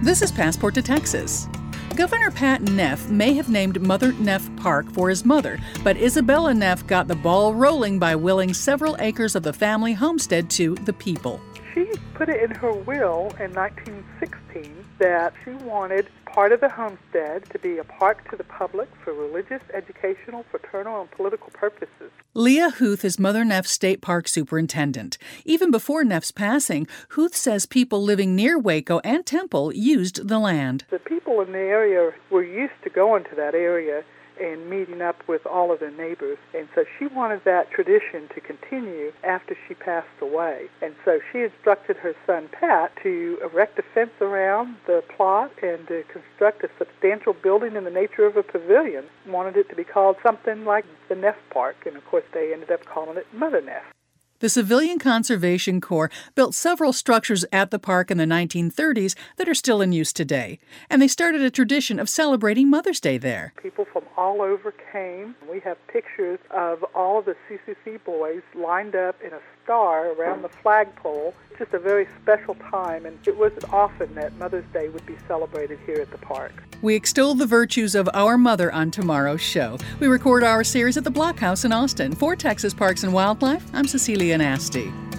This is Passport to Texas. Governor Pat Neff may have named Mother Neff Park for his mother, but Isabella Neff got the ball rolling by willing several acres of the family homestead to the people. She put it in her will in 1916 that she wanted part of the homestead to be a park to the public for religious, educational, fraternal, and political purposes. Leah Huth is Mother Neff's state park superintendent. Even before Neff's passing, Huth says people living near Waco and Temple used the land. The people in the area were used to going to that area and meeting up with all of their neighbors. And so she wanted that tradition to continue after she passed away. And so she instructed her son, Pat, to erect a fence around the plot and to construct a substantial building in the nature of a pavilion. Wanted it to be called something like the Neff Park, and of course they ended up calling it Mother Neff. The Civilian Conservation Corps built several structures at the park in the 1930s that are still in use today, and they started a tradition of celebrating Mother's Day there. People from all over came. We have pictures of all of the CCC boys lined up in a star around the flagpole. It's just a very special time, and it wasn't often that Mother's Day would be celebrated here at the park. We extol the virtues of our mother on tomorrow's show. We record our series at the Block House in Austin. For Texas Parks and Wildlife, I'm Cecilia Nasty.